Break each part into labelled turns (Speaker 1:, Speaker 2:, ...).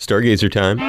Speaker 1: Stargazer time.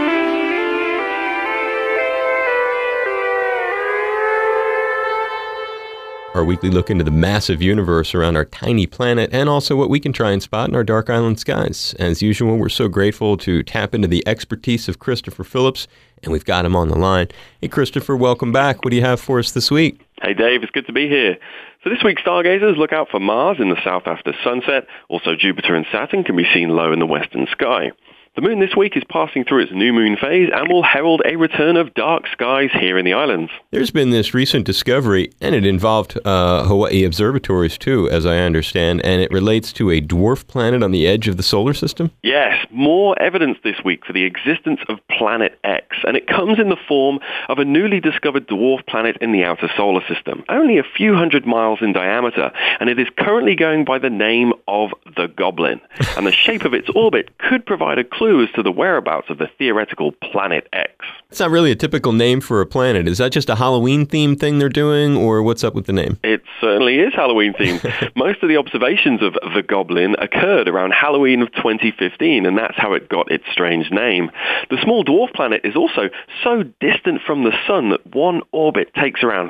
Speaker 1: Our weekly look into the massive universe around our tiny planet and also what we can try and spot in our dark island skies. As usual, we're so grateful to tap into the expertise of Christopher Phillips, and we've got him on the line. Hey, Christopher, welcome back. What do you have for us this week?
Speaker 2: Hey, Dave. It's good to be here. So this week, stargazers look out for Mars in the south after sunset. Also, Jupiter and Saturn can be seen low in the western sky. The moon this week is passing through its new moon phase and will herald a return of dark skies here in the islands.
Speaker 1: There's been this recent discovery, and it involved Hawaii observatories too, as I understand, and it relates to a dwarf planet on the edge of the solar system?
Speaker 2: Yes, more evidence this week for the existence of Planet X, and it comes in the form of a newly discovered dwarf planet in the outer solar system, only a few hundred miles in diameter, and it is currently going by the name of the Goblin. And the shape of its orbit could provide a clue as to the whereabouts of the theoretical Planet X.
Speaker 1: It's not really a typical name for a planet. Is that just a Halloween-themed thing they're doing, or what's up with the name?
Speaker 2: It certainly is Halloween-themed. Most of the observations of the Goblin occurred around Halloween of 2015, and that's how it got its strange name. The small dwarf planet is also so distant from the sun that one orbit takes around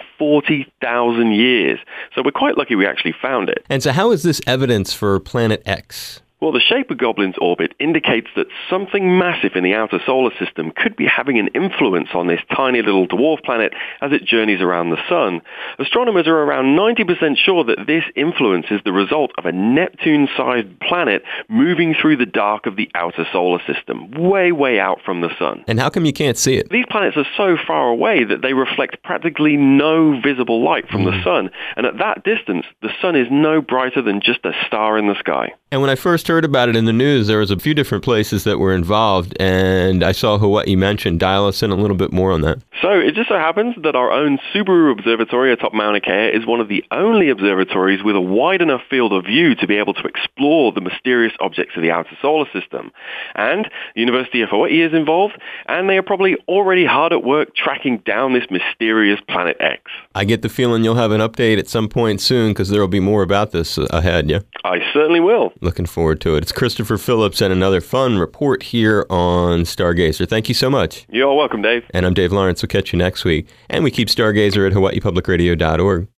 Speaker 2: 40,000 years. So we're quite lucky we actually found it.
Speaker 1: And so how is this evidence for Planet X?
Speaker 2: Well, the shape of Goblin's orbit indicates that something massive in the outer solar system could be having an influence on this tiny little dwarf planet as it journeys around the sun. Astronomers are around 90% sure that this influence is the result of a Neptune-sized planet moving through the dark of the outer solar system, way, way out from the sun.
Speaker 1: And how come you can't see it?
Speaker 2: These planets are so far away that they reflect practically no visible light from the sun, and at that distance, the sun is no brighter than just a star in the sky.
Speaker 1: And when I first heard about it in the news, there was a few different places that were involved, and I saw Hawaii mentioned. Dial us in a little bit more on that.
Speaker 2: So it just so happens that our own Subaru Observatory atop Mauna Kea is one of the only observatories with a wide enough field of view to be able to explore the mysterious objects of the outer solar system. And the University of Hawaii is involved, and they are probably already hard at work tracking down this mysterious Planet X.
Speaker 1: I get the feeling you'll have an update at some point soon, because there will be more about this ahead, yeah?
Speaker 2: I certainly will.
Speaker 1: Looking forward to it. It's Christopher Phillips and another fun report here on Stargazer. Thank you so much.
Speaker 2: You're welcome, Dave.
Speaker 1: And I'm Dave Lawrence. We'll catch you next week. And we keep Stargazer at hawaiipublicradio.org.